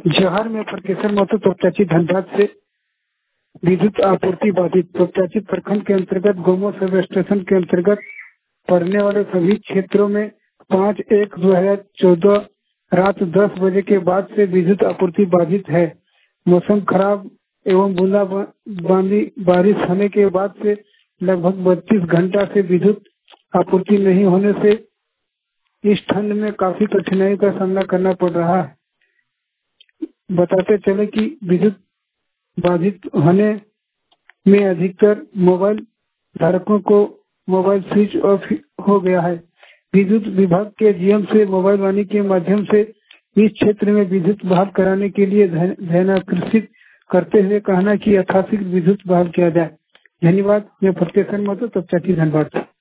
जहर में प्रकेशन महतो प्रत्याशी धनबाद से विद्युत आपूर्ति बाधित। प्रत्याशी प्रखंड के अंतर्गत गोमो सब स्टेशन के अंतर्गत पड़ने वाले सभी क्षेत्रों में 5/1/2014 रात 10 बजे के बाद से विद्युत आपूर्ति बाधित है। मौसम खराब एवं बूंदाबांदी बारिश होने के बाद से लगभग 32 घंटा से विद्युत आपूर्ति नहीं होने से इस ठंड में काफी कठिनाई का सामना करना पड़ रहा है। बताते चले कि विद्युत बाधित होने में अधिकतर मोबाइल धारकों को मोबाइल स्विच ऑफ हो गया है। विद्युत विभाग के जीएम से मोबाइल वाणी के माध्यम से इस क्षेत्र में विद्युत बहाल कराने के लिए ध्यानाकर्षित करते हुए कहना कि यथाशीघ्र विद्युत बहाल किया जाए। धन्यवाद। मैं प्रत्याशी महतो, प्रत्याशी धनबाद।